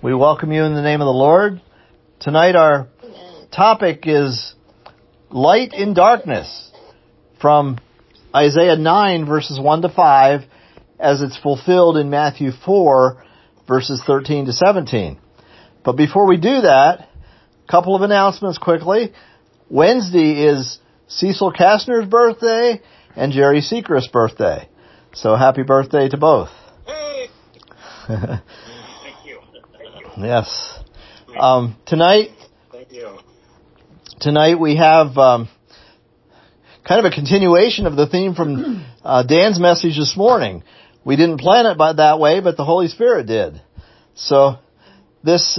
We welcome you in the name of the Lord. Tonight our topic is light in darkness from Isaiah 9 verses 1 to 5 as it's fulfilled in Matthew 4 verses 13 to 17. But before we do that, a couple of announcements quickly. Wednesday is Cecil Kastner's birthday and Jerry Sechrist's birthday. So happy birthday to both. Hey! Yes. Tonight we have kind of a continuation of the theme from Dan's message this morning. We didn't plan it that way, but the Holy Spirit did. So this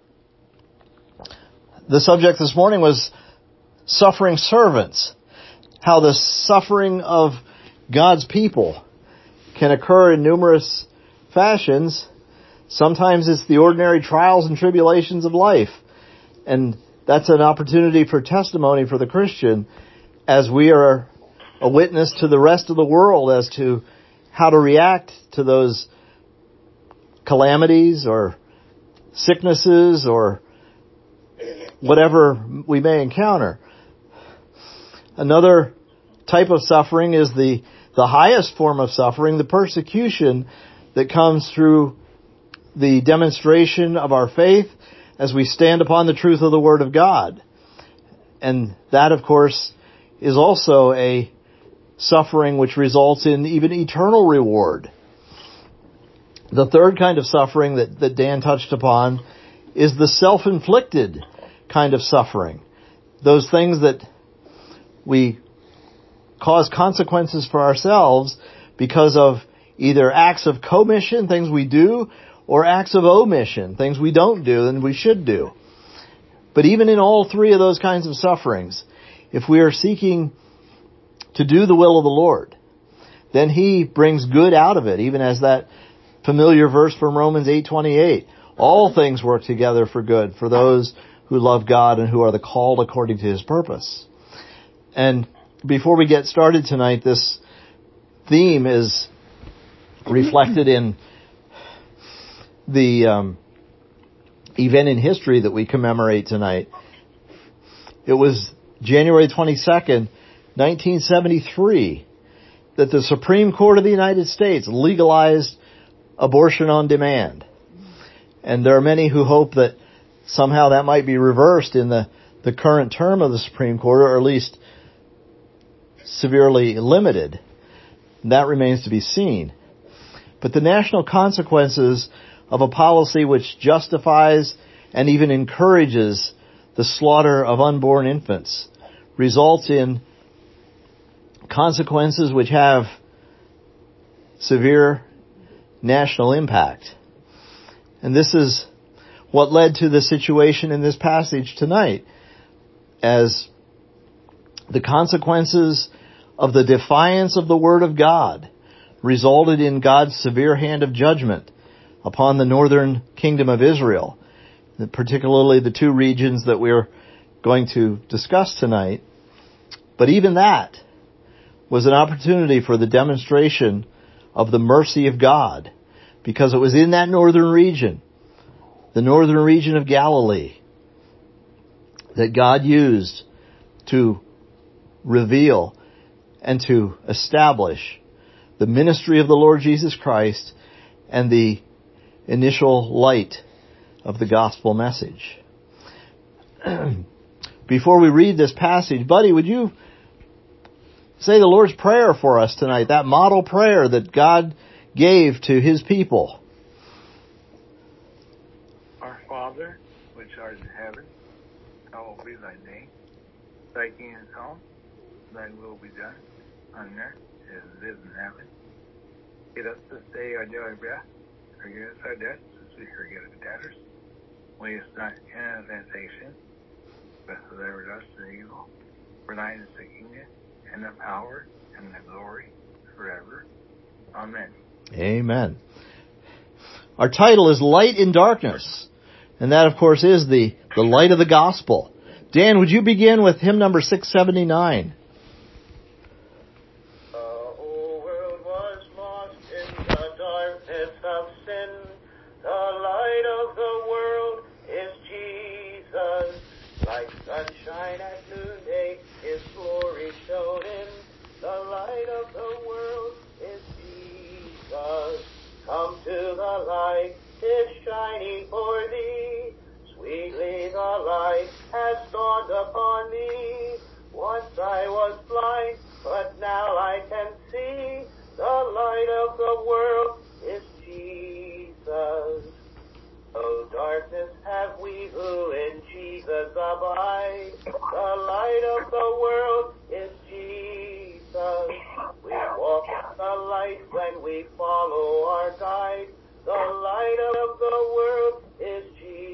the subject this morning was suffering servants. How the suffering of God's people can occur in numerous fashions. Sometimes it's the ordinary trials and tribulations of life. And that's an opportunity for testimony for the Christian as we are a witness to the rest of the world as to how to react to those calamities or sicknesses or whatever we may encounter. Another type of suffering is the highest form of suffering, the persecution that comes through the demonstration of our faith as we stand upon the truth of the Word of God. And that, of course, is also a suffering which results in even eternal reward. The third kind of suffering that Dan touched upon is the self-inflicted kind of suffering. Those things that we cause consequences for ourselves because of either acts of commission, things we do, or acts of omission, things we don't do and we should do. But even in all three of those kinds of sufferings, if we are seeking to do the will of the Lord, then He brings good out of it, even as that familiar verse from Romans 8:28. All things work together for good for those who love God and who are the called according to His purpose. And before we get started tonight, this theme is reflected in the event in history that we commemorate tonight. It was January 22nd, 1973, that the Supreme Court of the United States legalized abortion on demand. And there are many who hope that somehow that might be reversed in the current term of the Supreme Court, or at least severely limited. That remains to be seen. But the national consequences of a policy which justifies and even encourages the slaughter of unborn infants results in consequences which have severe national impact. And this is what led to the situation in this passage tonight, as the consequences of the defiance of the Word of God resulted in God's severe hand of judgment upon the northern kingdom of Israel, particularly the two regions that we're going to discuss tonight. But even that was an opportunity for the demonstration of the mercy of God, because it was in that northern region, the northern region of Galilee, that God used to reveal and to establish the ministry of the Lord Jesus Christ and the initial light of the gospel message. Before we read this passage, Buddy, would you say the Lord's Prayer for us tonight, that model prayer that God gave to His people? Our Father, which art in heaven, hallowed be thy name. Thy kingdom come, thy will be done, on earth as it is in heaven. Give us this day our daily bread. Forgive us our debts, as we forgive our debtors. Lead us not into temptation, but deliver us from evil. For thine is the kingdom, and the power, and the glory, forever. Amen. Amen. Our title is Light in Darkness, and that, of course, is the light of the gospel. Dan, would you begin with hymn number 679? The light of the world the light is shining for thee. Sweetly the light has dawned upon me. Once I was blind, but now I can see. The light of the world is Jesus. No darkness have we who in Jesus abide. The light of the world is Jesus. We walk in the light when we follow our guide. The light of the world is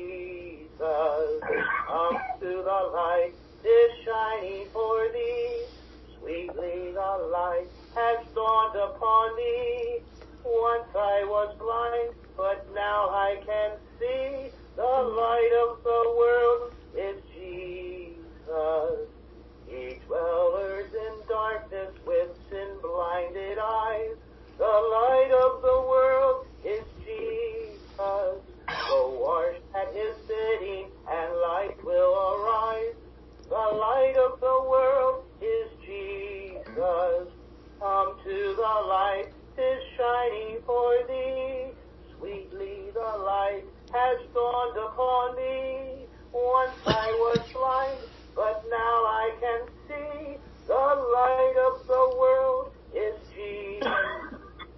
Jesus. Come to the light, is shining for thee. Sweetly the light has dawned upon me. Once I was blind, but now I can see. The light of the world is Jesus. Ye dwellers in darkness with sin-blinded eyes, the light of the world is Jesus. Go wash at his bidding, and light will arise. The light of the world is Jesus. Come to the light, is shining for thee. Sweetly the light has dawned upon me. Once I was blind, but now I can see. The light of the world is Jesus.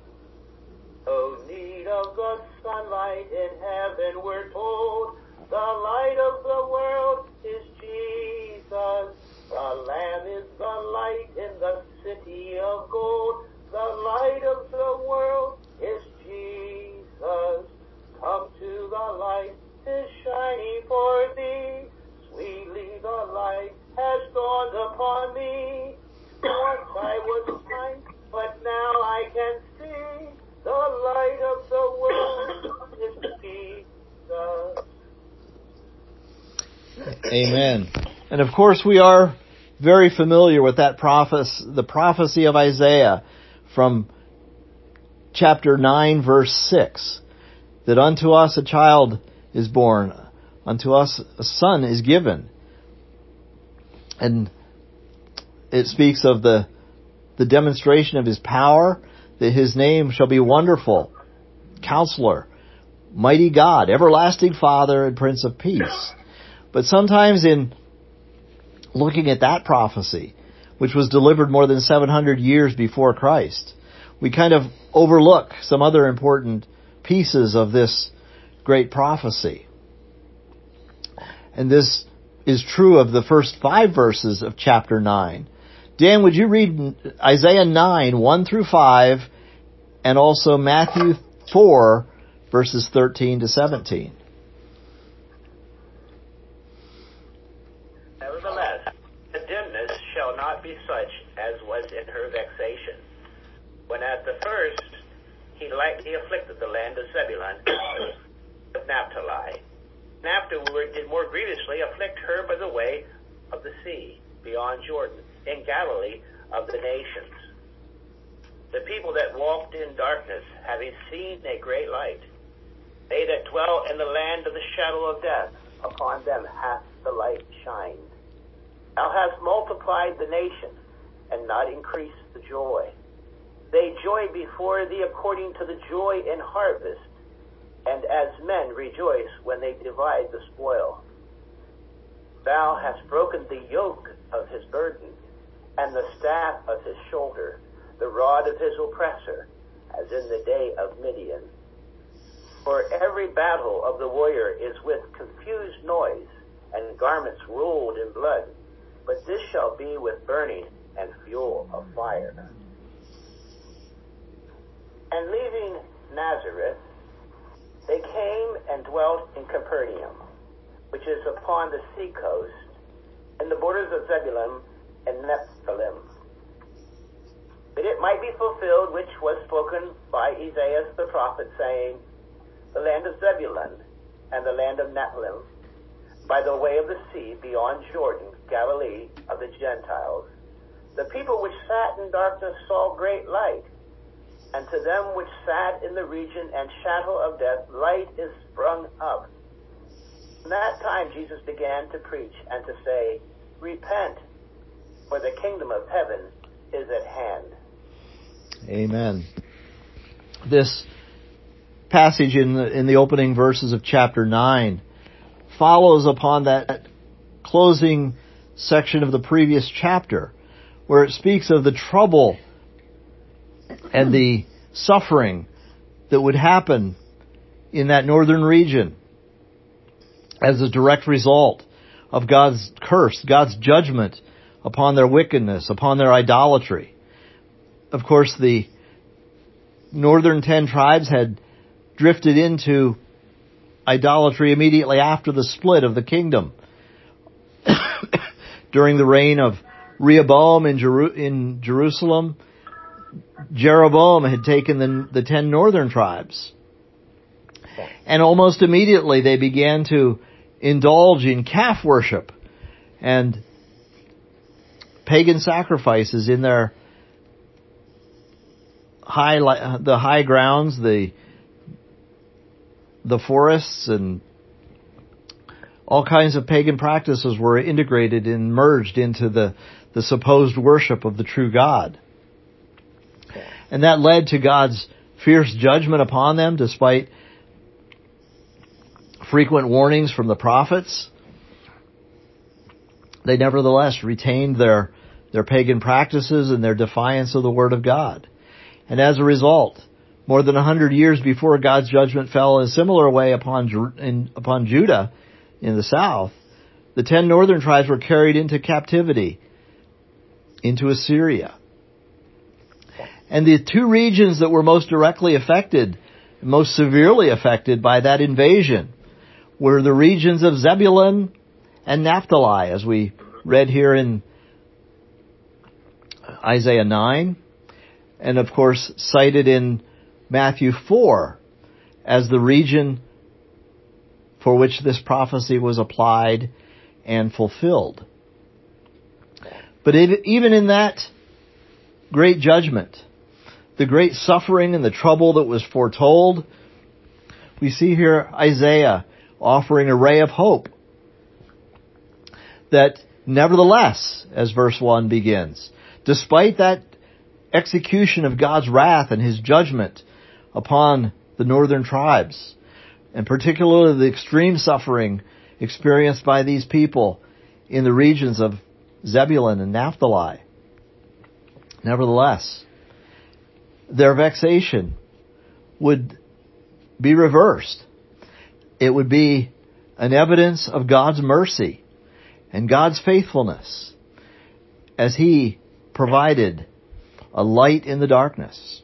No need of the sunlight in heaven, we're told. The light of the world is Jesus. The Lamb is the light in the city of gold. The light of the world is Jesus. Come to the light, is shining for thee. Sweetly the light has dawned upon me. Once I was blind, but now I can see. The light of the world is Jesus. Amen. And of course we are very familiar with that the prophecy of Isaiah from chapter 9 verse 6, that unto us a child is born, unto us a son is given. And it speaks of the demonstration of his power, that his name shall be Wonderful, Counselor, Mighty God, Everlasting Father, and Prince of Peace. But sometimes in looking at that prophecy, which was delivered more than 700 years before Christ, we kind of overlook some other important pieces of this great prophecy. And this is true of the first 5 verses of chapter 9. Dan, would you read Isaiah 9, 1 through 5, and also Matthew 4, verses 13 to 17? Nevertheless, the dimness shall not be such as was in her vexation, when at the first he lightly afflicted the land of Zebulun with Naphtali, and afterward did more grievously afflict her by the way of the sea, beyond Jordan, in Galilee of the nations. The people that walked in darkness, having seen a great light, they that dwell in the land of the shadow of death, upon them hath the light shined. Thou hast multiplied the nations, and not increased the joy. They joy before thee according to the joy in harvest, and as men rejoice when they divide the spoil. Thou hast broken the yoke of his burden, and the staff of his shoulder, the rod of his oppressor, as in the day of Midian. For every battle of the warrior is with confused noise, and garments rolled in blood, but this shall be with burning and fuel of fire. And leaving Nazareth, they came and dwelt in Capernaum, which is upon the sea coast, in the borders of Zebulun and Nephthalim, that it might be fulfilled which was spoken by Isaiah the prophet, saying, the land of Zebulun and the land of Nephthalim, by the way of the sea beyond Jordan, Galilee of the Gentiles. The people which sat in darkness saw great light, and to them which sat in the region and shadow of death, light is sprung up. From that time Jesus began to preach and to say, repent, for the kingdom of heaven is at hand. Amen. This passage in the opening verses of chapter 9 follows upon that closing section of the previous chapter, where it speaks of the trouble and the suffering that would happen in that northern region as a direct result of God's curse, God's judgment upon their wickedness, upon their idolatry. Of course, the northern 10 tribes had drifted into idolatry immediately after the split of the kingdom. During the reign of Rehoboam in Jerusalem, Jeroboam had taken the 10 northern tribes. And almost immediately they began to indulge in calf worship and pagan sacrifices in their high grounds, the forests, and all kinds of pagan practices were integrated and merged into the supposed worship of the true God. And that led to God's fierce judgment upon them, despite frequent warnings from the prophets. They nevertheless retained their pagan practices and their defiance of the Word of God. And as a result, more than 100 years before God's judgment fell in a similar way upon Judah in the south, the 10 northern tribes were carried into captivity into Assyria. And the two regions that were most directly affected, most severely affected by that invasion, were the regions of Zebulun and Naphtali, as we read here in Isaiah 9, and of course cited in Matthew 4 as the region for which this prophecy was applied and fulfilled. But even in that great judgment, the great suffering and the trouble that was foretold, we see here Isaiah offering a ray of hope that nevertheless, as verse 1 begins, despite that execution of God's wrath and His judgment upon the northern tribes, and particularly the extreme suffering experienced by these people in the regions of Zebulun and Naphtali, nevertheless, their vexation would be reversed. It would be an evidence of God's mercy and God's faithfulness as He provided a light in the darkness.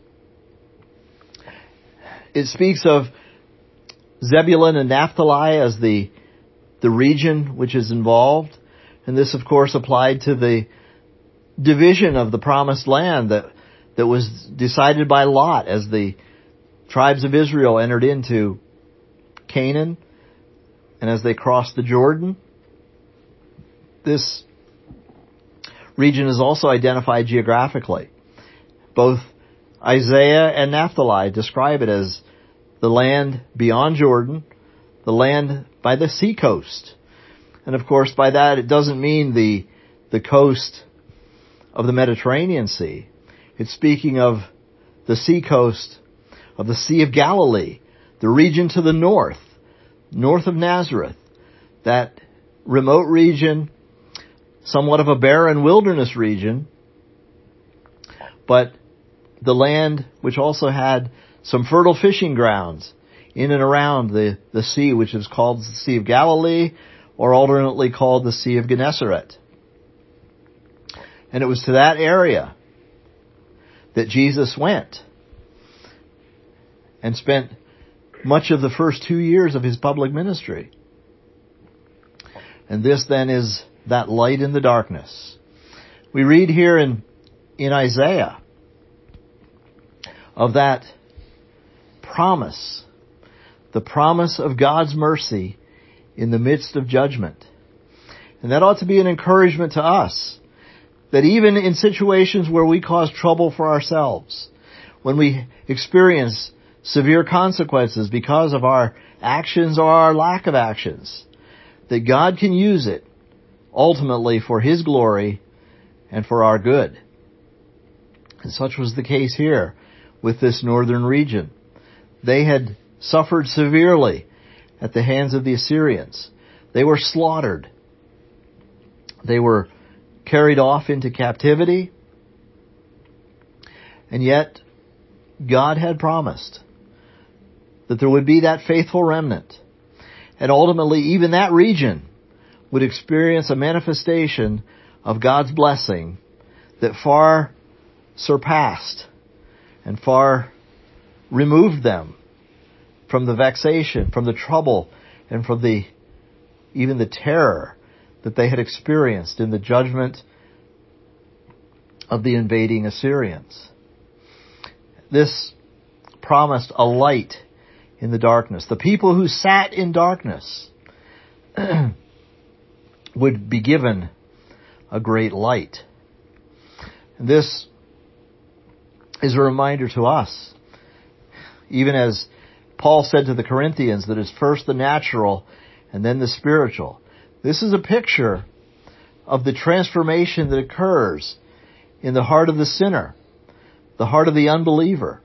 It speaks of Zebulun and Naphtali as the region which is involved. And this, of course, applied to the division of the promised land that was decided by Lot as the tribes of Israel entered into Canaan and as they crossed the Jordan. This region is also identified geographically. Both Isaiah and Naphtali describe it as the land beyond Jordan, the land by the sea coast. And of course, by that, it doesn't mean the coast of the Mediterranean Sea. It's speaking of the sea coast of the Sea of Galilee, the region to the north of Nazareth, that remote region, somewhat of a barren wilderness region, but the land which also had some fertile fishing grounds in and around the sea, which is called the Sea of Galilee, or alternately called the Sea of Gennesaret. And it was to that area that Jesus went and spent much of the first 2 years of His public ministry. And this then is that light in the darkness. We read here in Isaiah of that promise, the promise of God's mercy in the midst of judgment. And that ought to be an encouragement to us, that even in situations where we cause trouble for ourselves, when we experience severe consequences because of our actions or our lack of actions, that God can use it ultimately for His glory and for our good. And such was the case here with this northern region. They had suffered severely at the hands of the Assyrians. They were slaughtered. They were carried off into captivity. And yet, God had promised that there would be that faithful remnant. And ultimately, even that region would experience a manifestation of God's blessing that far surpassed and far removed them from the vexation, from the trouble, and from even the terror that they had experienced in the judgment of the invading Assyrians. This promised a light in the darkness. The people who sat in darkness would be given a great light. And this is a reminder to us, even as Paul said to the Corinthians, that it's first the natural and then the spiritual. This is a picture of the transformation that occurs in the heart of the sinner, the heart of the unbeliever.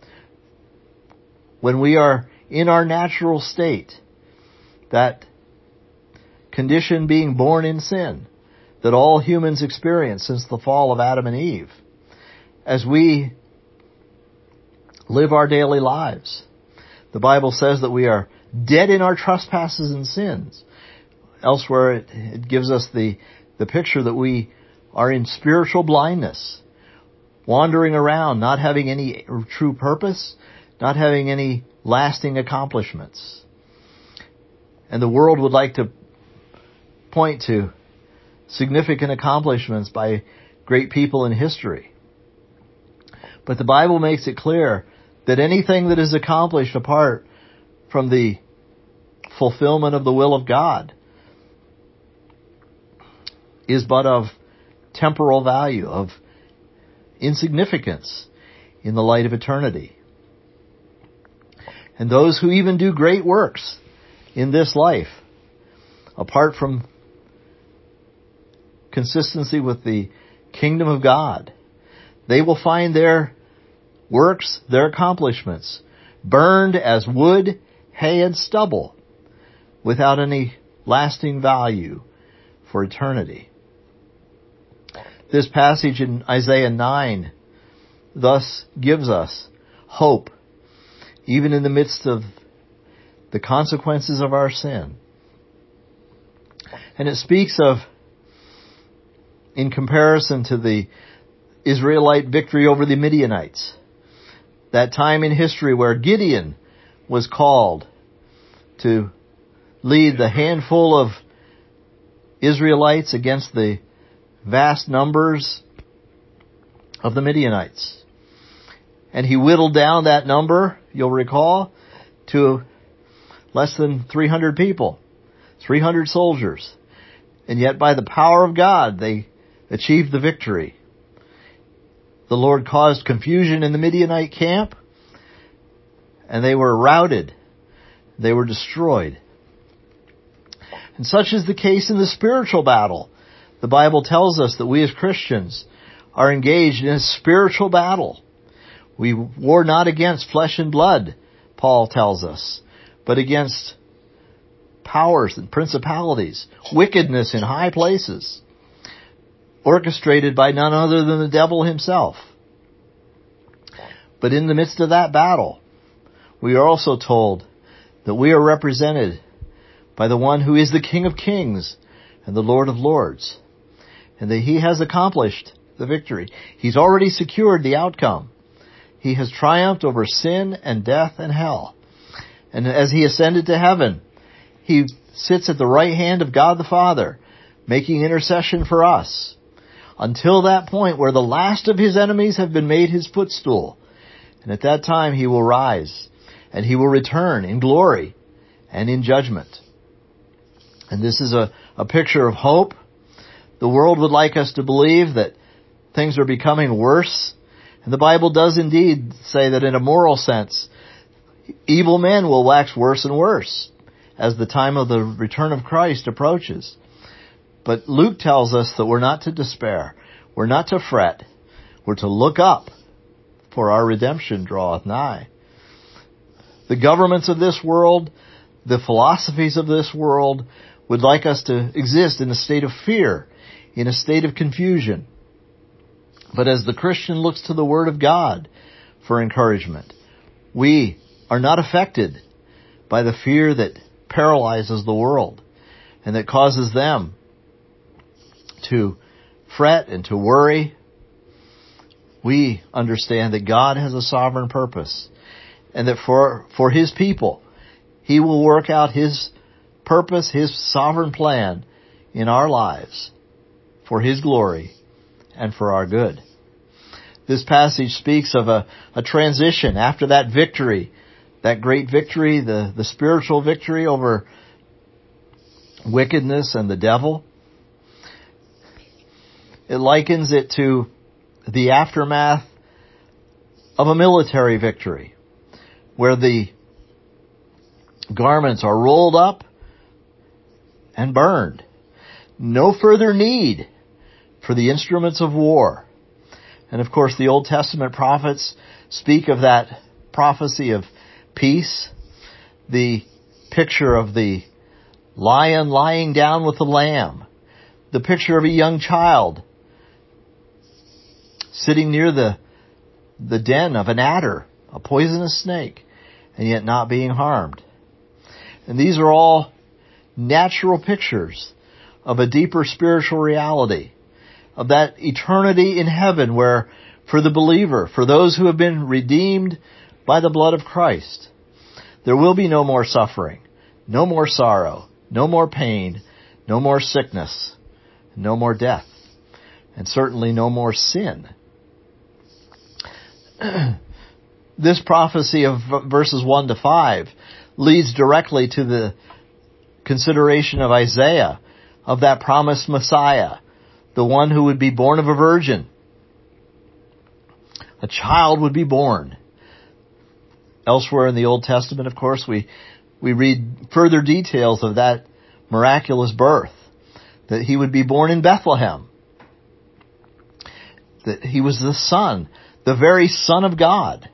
When we are in our natural state, that condition being born in sin, that all humans experience since the fall of Adam and Eve, as we live our daily lives, the Bible says that we are dead in our trespasses and sins. Elsewhere, it gives us the picture that we are in spiritual blindness, wandering around, not having any true purpose, not having any lasting accomplishments. And the world would like to point to significant accomplishments by great people in history. But the Bible makes it clear that anything that is accomplished apart from the fulfillment of the will of God is but of temporal value, of insignificance in the light of eternity. And those who even do great works in this life, apart from consistency with the kingdom of God, they will find their works, their accomplishments, burned as wood, hay, and stubble, without any lasting value for eternity. This passage in Isaiah 9 thus gives us hope, even in the midst of the consequences of our sin. And it speaks of, in comparison to the Israelite victory over the Midianites, that time in history where Gideon was called to lead the handful of Israelites against the vast numbers of the Midianites. And he whittled down that number, you'll recall, to less than 300 people, 300 soldiers. And yet by the power of God, they achieved the victory. The Lord caused confusion in the Midianite camp, and they were routed. They were destroyed. And such is the case in the spiritual battle. The Bible tells us that we as Christians are engaged in a spiritual battle. We war not against flesh and blood, Paul tells us, but against powers and principalities, wickedness in high places, orchestrated by none other than the devil himself. But in the midst of that battle, we are also told that we are represented by the one who is the King of Kings and the Lord of Lords, and that he has accomplished the victory. He's already secured the outcome. He has triumphed over sin and death and hell. And as he ascended to heaven, he sits at the right hand of God the Father, making intercession for us, until that point where the last of his enemies have been made his footstool. And at that time he will rise, and he will return in glory and in judgment. And this is a picture of hope. The world would like us to believe that things are becoming worse. And the Bible does indeed say that in a moral sense, evil men will wax worse and worse as the time of the return of Christ approaches. But Luke tells us that we're not to despair. We're not to fret. We're to look up, for our redemption draweth nigh. The governments of this world, the philosophies of this world would like us to exist in a state of fear, in a state of confusion. But as the Christian looks to the Word of God for encouragement, we are not affected by the fear that paralyzes the world and that causes them to fret and to worry. We understand that God has a sovereign purpose and that for His people, He will work out His purpose, His sovereign plan in our lives for His glory and for our good. This passage speaks of a transition after that victory, that great victory, the spiritual victory over wickedness and the devil. It likens it to the aftermath of a military victory, where the garments are rolled up and burned. No further need for the instruments of war. And of course, the Old Testament prophets speak of that prophecy of peace, the picture of the lion lying down with the lamb, the picture of a young child sitting near the den of an adder, a poisonous snake, and yet not being harmed. And these are all natural pictures of a deeper spiritual reality, of that eternity in heaven where, for the believer, for those who have been redeemed by the blood of Christ, there will be no more suffering, no more sorrow, no more pain, no more sickness, no more death, and certainly no more sin. This prophecy of verses 1 to 5 leads directly to the consideration of Isaiah, of that promised Messiah, the one who would be born of a virgin. A child would be born. Elsewhere in the Old Testament, of course, we read further details of that miraculous birth, that he would be born in Bethlehem, that he was the Son, the very Son of God,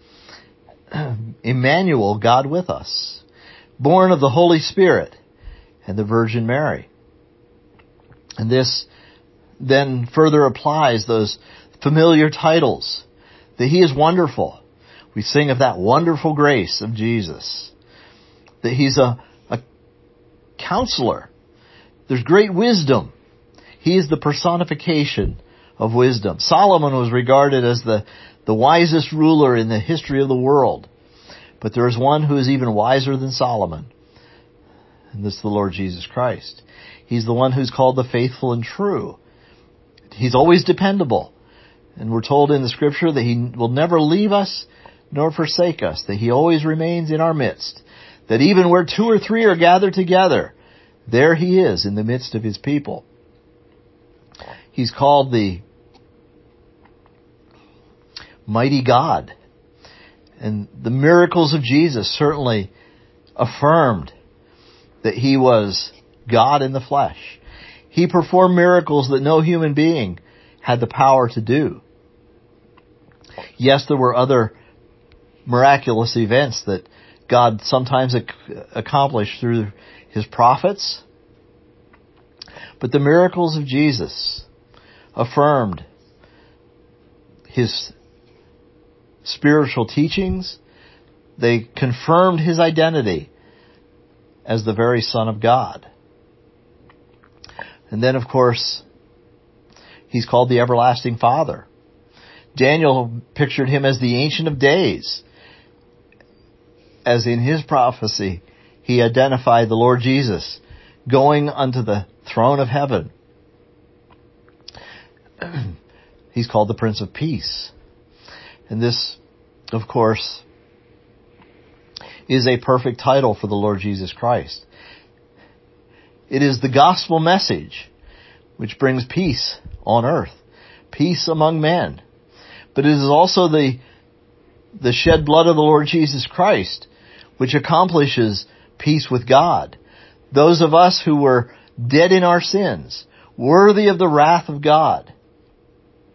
Emmanuel, God with us, born of the Holy Spirit and the Virgin Mary. And this then further applies those familiar titles, that He is wonderful. We sing of that wonderful grace of Jesus, that He's a counselor. There's great wisdom. He is the personification of wisdom. Solomon was regarded as the wisest ruler in the history of the world. But there is one who is even wiser than Solomon. And this is the Lord Jesus Christ. He's the one who's called the faithful and true. He's always dependable. And we're told in the Scripture that He will never leave us nor forsake us, that He always remains in our midst, that even where 2 or 3 are gathered together, there He is in the midst of His people. He's called the mighty God. And the miracles of Jesus certainly affirmed that He was God in the flesh. He performed miracles that no human being had the power to do. Yes, there were other miraculous events that God sometimes accomplished through His prophets. But the miracles of Jesus affirmed His spiritual teachings. They confirmed His identity as the very Son of God. And then, of course, He's called the Everlasting Father. Daniel pictured Him as the Ancient of Days, as in his prophecy he identified the Lord Jesus going unto the throne of heaven. He's called the Prince of Peace. And this, of course, is a perfect title for the Lord Jesus Christ. It is the gospel message which brings peace on earth, peace among men. But it is also the shed blood of the Lord Jesus Christ which accomplishes peace with God. Those of us who were dead in our sins, worthy of the wrath of God.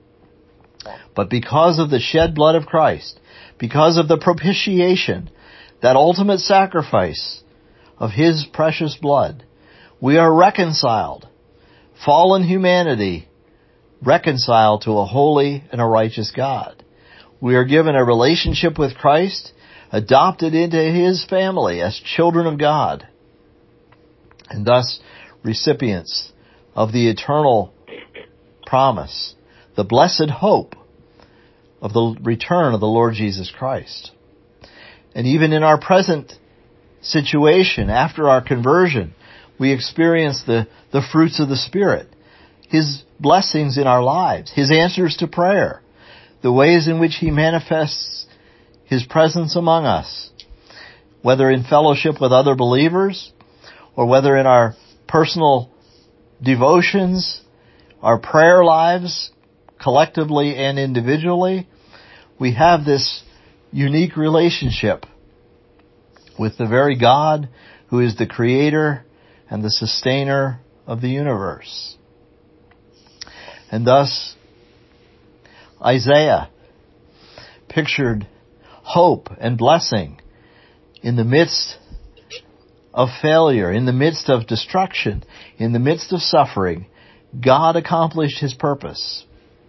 But because of the shed blood of Christ, because of the propitiation, that ultimate sacrifice of His precious blood, we are reconciled, fallen humanity, reconciled to a holy and a righteous God. We are given a relationship with Christ, adopted into His family as children of God, and thus recipients of the eternal promise, the blessed hope of the return of the Lord Jesus Christ. And even in our present situation, after our conversion, we experience the fruits of the Spirit, His blessings in our lives, His answers to prayer, the ways in which He manifests His presence among us, whether in fellowship with other believers or whether in our personal devotions, our prayer lives, collectively and individually. We have this unique relationship with the very God who is the creator and the sustainer of the universe. And thus, Isaiah pictured hope and blessing in the midst of failure, in the midst of destruction, in the midst of suffering. God accomplished His purpose.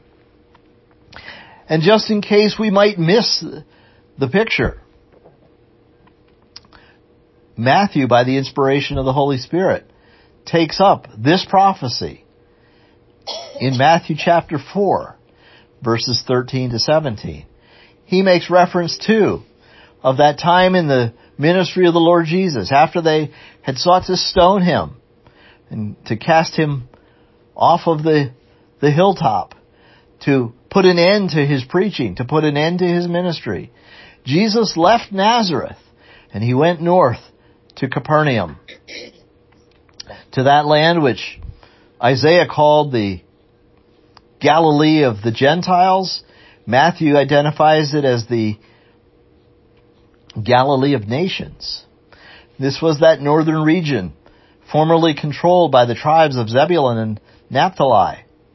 And just in case we might miss the picture, Matthew, by the inspiration of the Holy Spirit, takes up this prophecy in Matthew chapter 4, verses 13 to 17. He makes reference too of that time in the ministry of the Lord Jesus, after they had sought to stone Him and to cast Him off of the hilltop, to put an end to His preaching, to put an end to His ministry. Jesus left Nazareth and He went north to Capernaum, to that land which Isaiah called the Galilee of the Gentiles. Matthew identifies it as the Galilee of nations. This was that northern region, formerly controlled by the tribes of Zebulun and Naphtali.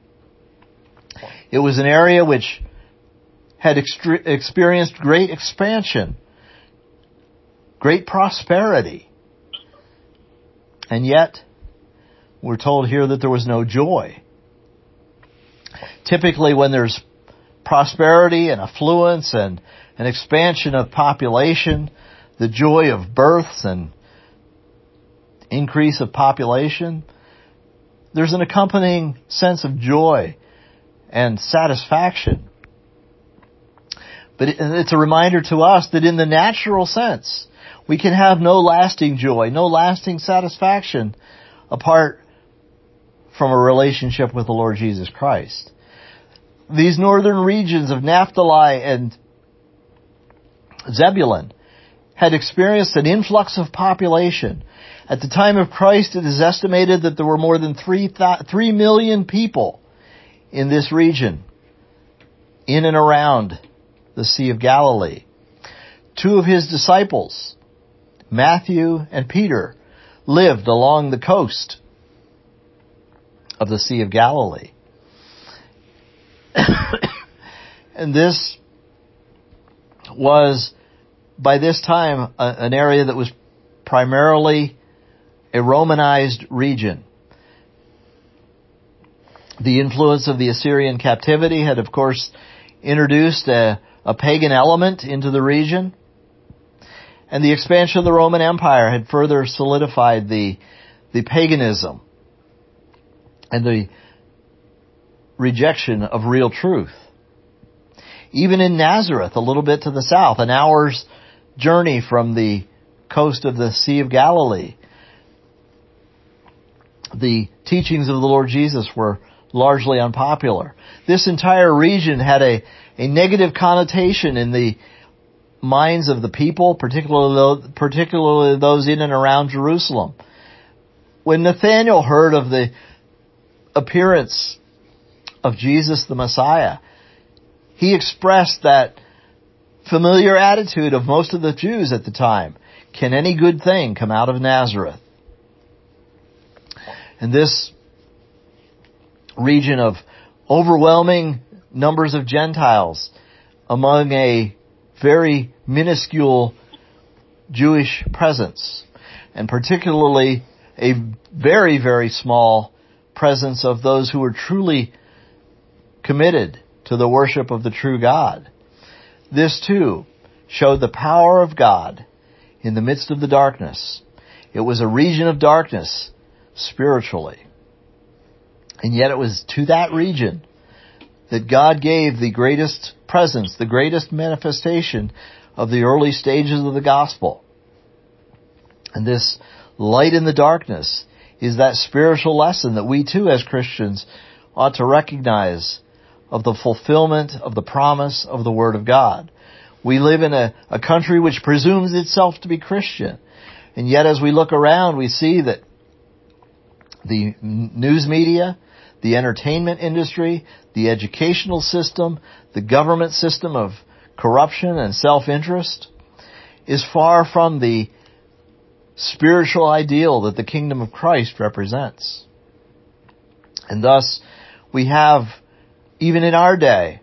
It was an area which had experienced great expansion, great prosperity. And yet, we're told here that there was no joy. Typically, when there's prosperity and affluence and an expansion of population, the joy of births and increase of population, there's an accompanying sense of joy and satisfaction. But it's a reminder to us that in the natural sense, we can have no lasting joy, no lasting satisfaction apart from a relationship with the Lord Jesus Christ. These northern regions of Naphtali and Zebulun had experienced an influx of population. At the time of Christ, it is estimated that there were more than 3 million people in this region, in and around the Sea of Galilee. 2 of His disciples, Matthew and Peter, lived along the coast of the Sea of Galilee. And this was, by this time, an area that was primarily a Romanized region. The influence of the Assyrian captivity had, of course, introduced a pagan element into the region. And the expansion of the Roman Empire had further solidified the paganism and the rejection of real truth. Even in Nazareth, a little bit to the south, an hour's journey from the coast of the Sea of Galilee, the teachings of the Lord Jesus were largely unpopular. This entire region had a negative connotation in the minds of the people, particularly those in and around Jerusalem. When Nathanael heard of the appearance of Jesus the Messiah, he expressed that familiar attitude of most of the Jews at the time. Can any good thing come out of Nazareth? And this region of overwhelming numbers of Gentiles among a very minuscule Jewish presence, and particularly a very, very small presence of those who were truly committed to the worship of the true God. This too showed the power of God in the midst of the darkness. It was a region of darkness spiritually. And yet it was to that region that God gave the greatest presence, the greatest manifestation of the early stages of the gospel. And this light in the darkness is that spiritual lesson that we too as Christians ought to recognize of the fulfillment of the promise of the Word of God. We live in a country which presumes itself to be Christian. And yet as we look around, we see that the news media, the entertainment industry, the educational system, the government system of corruption and self-interest is far from the spiritual ideal that the kingdom of Christ represents. And thus, we have, even in our day,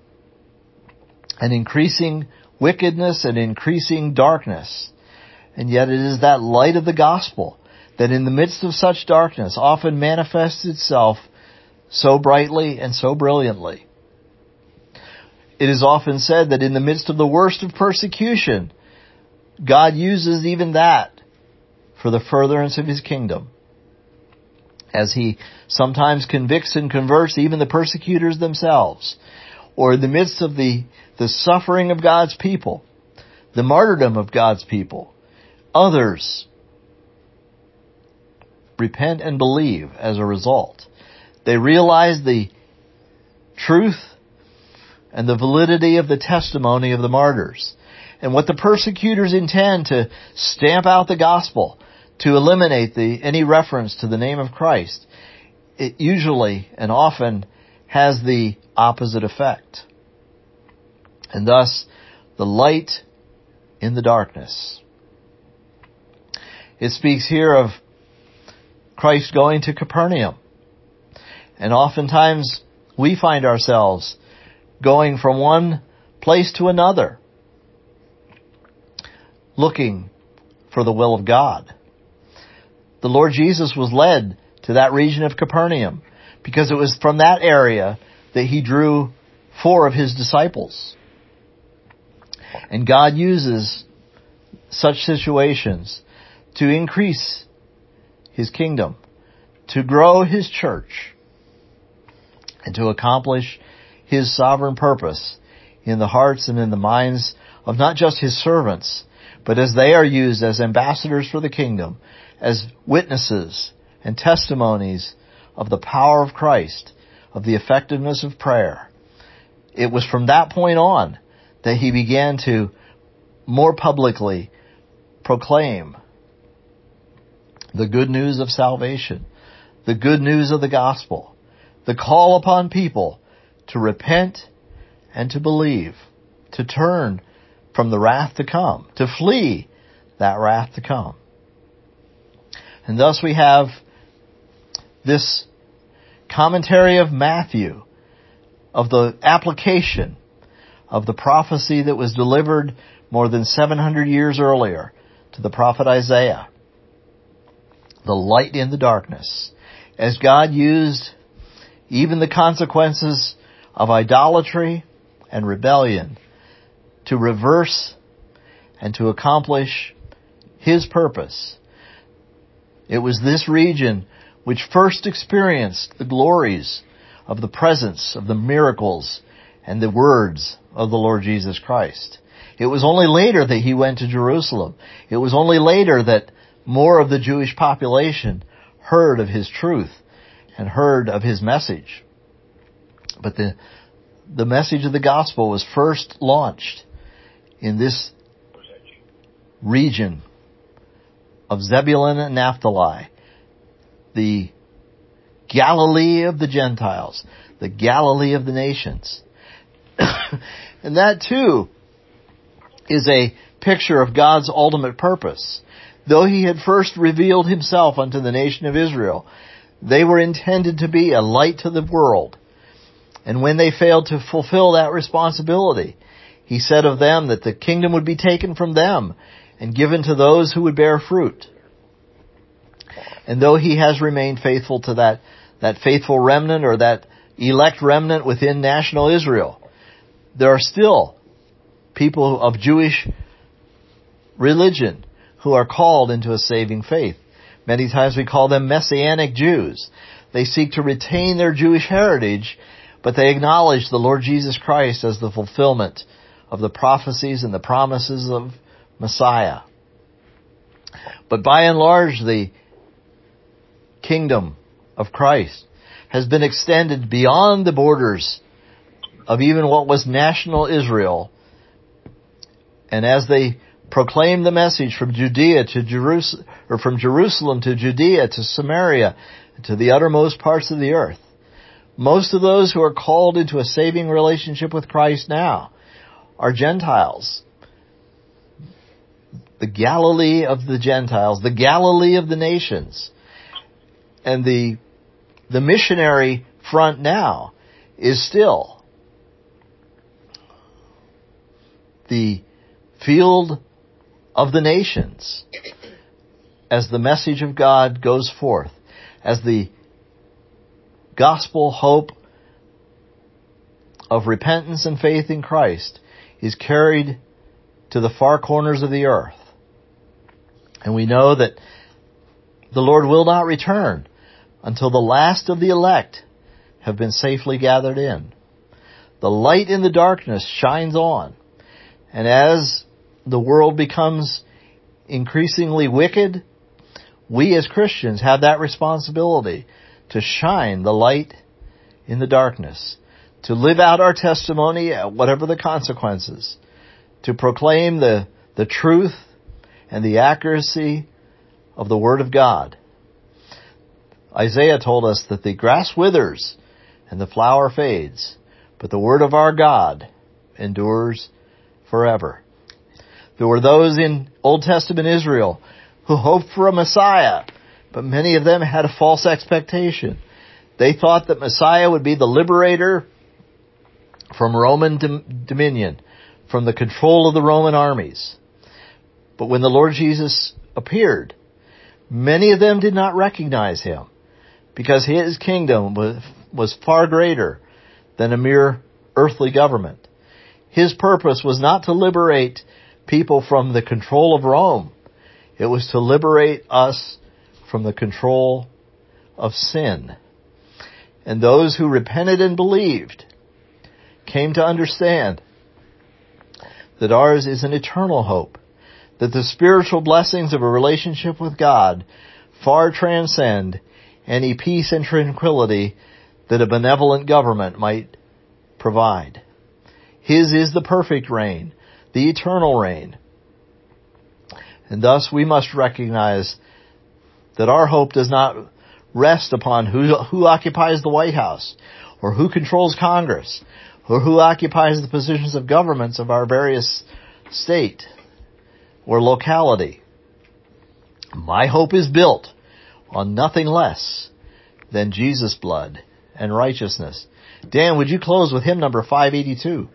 an increasing wickedness and increasing darkness. And yet it is that light of the gospel that in the midst of such darkness often manifests itself so brightly and so brilliantly. It is often said that in the midst of the worst of persecution, God uses even that for the furtherance of His kingdom, as He sometimes convicts and converts even the persecutors themselves, or in the midst of the suffering of God's people, the martyrdom of God's people, others repent and believe as a result. They realize the truth and the validity of the testimony of the martyrs, and what the persecutors intend to stamp out the gospel, to eliminate any reference to the name of Christ. It usually and often has the opposite effect. And thus, the light in the darkness. It speaks here of Christ going to Capernaum. And oftentimes, we find ourselves going from one place to another, looking for the will of God. The Lord Jesus was led to that region of Capernaum because it was from that area that He drew 4 of His disciples. And God uses such situations to increase His kingdom, to grow His church, and to accomplish His sovereign purpose in the hearts and in the minds of not just His servants, but as they are used as ambassadors for the kingdom, as witnesses and testimonies of the power of Christ, of the effectiveness of prayer. It was from that point on that He began to more publicly proclaim the good news of salvation, the good news of the gospel, the call upon people to repent and to believe, to turn from the wrath to come, to flee that wrath to come. And thus we have this commentary of Matthew of the application of the prophecy that was delivered more than 700 years earlier to the prophet Isaiah. The light in the darkness. As God used even the consequences of idolatry and rebellion to reverse and to accomplish His purpose. It was this region which first experienced the glories of the presence of the miracles and the words of the Lord Jesus Christ. It was only later that He went to Jerusalem. It was only later that more of the Jewish population heard of His truth and heard of His message. But the message of the gospel was first launched in this region of Zebulun and Naphtali, the Galilee of the Gentiles, the Galilee of the nations. And that too is a picture of God's ultimate purpose. Though He had first revealed Himself unto the nation of Israel, they were intended to be a light to the world. And when they failed to fulfill that responsibility, He said of them that the kingdom would be taken from them and given to those who would bear fruit. And though he has remained faithful to that faithful remnant, or that elect remnant within national Israel, there are still people of Jewish religion who are called into a saving faith. Many times we call them Messianic Jews. They seek to retain their Jewish heritage, but they acknowledge the Lord Jesus Christ as the fulfillment of the prophecies and the promises of Messiah. But by and large, the kingdom of Christ has been extended beyond the borders of even what was national Israel. And as they proclaim the message from Judea to Jerusalem, or from Jerusalem to Judea to Samaria, to the uttermost parts of the earth, most of those who are called into a saving relationship with Christ now are Gentiles. The Galilee of the Gentiles, the Galilee of the nations. And the missionary front now is still the field of the nations, as the message of God goes forth, as the gospel hope of repentance and faith in Christ is carried to the far corners of the earth. And we know that the Lord will not return until the last of the elect have been safely gathered in. The light in the darkness shines on. And as the world becomes increasingly wicked, we as Christians have that responsibility to shine the light in the darkness, to live out our testimony, whatever the consequences, to proclaim the truth and the accuracy of the Word of God. Isaiah told us that the grass withers and the flower fades, but the Word of our God endures forever. There were those in Old Testament Israel who hoped for a Messiah, but many of them had a false expectation. They thought that Messiah would be the liberator from Roman dominion, from the control of the Roman armies. But when the Lord Jesus appeared, many of them did not recognize him, because his kingdom was far greater than a mere earthly government. His purpose was not to liberate people from the control of Rome. It was to liberate us from the control of sin. And those who repented and believed came to understand that ours is an eternal hope, that the spiritual blessings of a relationship with God far transcend any peace and tranquility that a benevolent government might provide. His is the perfect reign, the eternal reign. And thus we must recognize that our hope does not rest upon who occupies the White House, or who controls Congress, or who occupies the positions of governments of our various state or locality. My hope is built on nothing less than Jesus' blood and righteousness. Dan, would you close with hymn number 582?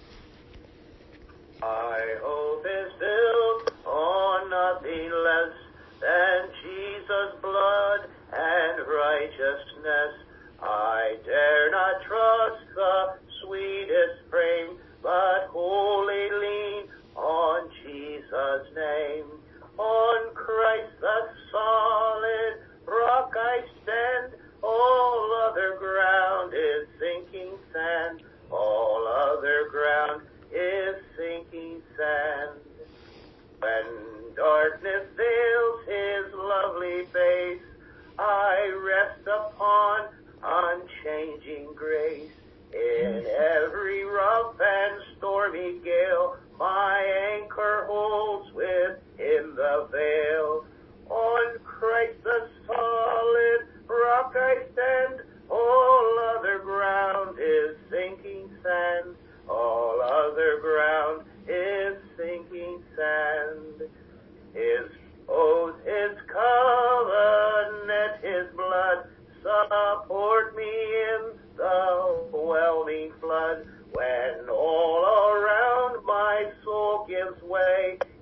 My hope is built on nothing less than Jesus' blood and righteousness. I dare not trust the sweetest frame, but wholly lean on Jesus' name. On Christ the solid rock I stand, all other ground is sinking sand, all other ground is sinking sand. When darkness veils his lovely face, I rest upon unchanging grace. In every rough and stormy gale, my anchor holds within the veil. On Christ the solid rock I stand, all other ground is sinking sand, all other ground is sinking sand. His oath, his covenant, his blood support me in the whelming flood. When all around my soul gives way,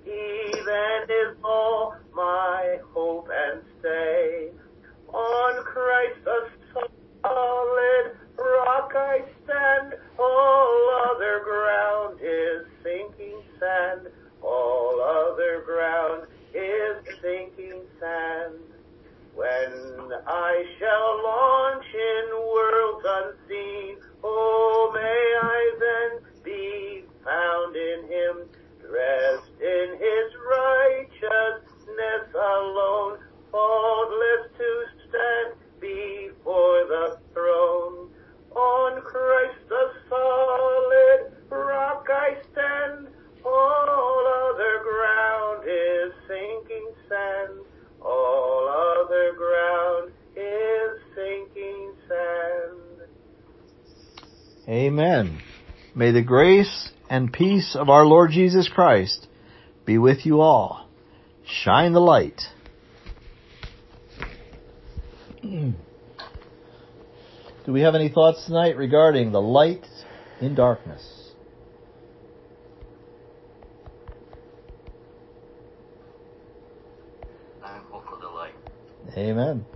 even is all my hope and stay. On Christ the solid rock I stand, all other ground is sinking sand, all other ground is sinking sand. When I shall launch in worlds unseen, oh, may I then be found in Him, dressed in His righteousness alone, faultless to stand before the throne. On Christ the solid rock I stand, all other ground is sinking sand, all other ground is sinking sand. Amen. May the grace and peace of our Lord Jesus Christ be with you all. Shine the light. Do we have any thoughts tonight regarding the light in darkness? Thankful for the light. Amen.